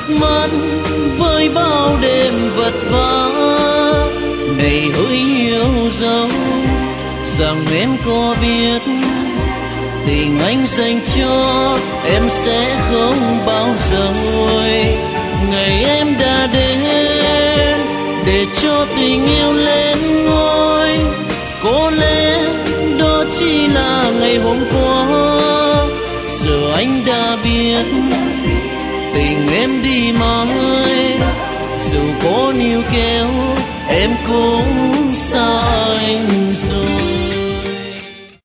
nước mắt với bao đêm vật vã. Này hỡi yêu dấu, rằng em có biết tình anh dành cho em sẽ không bao giờ nguôi. Ngày em đã đến để cho tình yêu lên ngôi, có lẽ đó chỉ là ngày hôm qua. Giờ anh đã biết tình em đi mãi, dù có níu kéo em cũng xa anh rồi.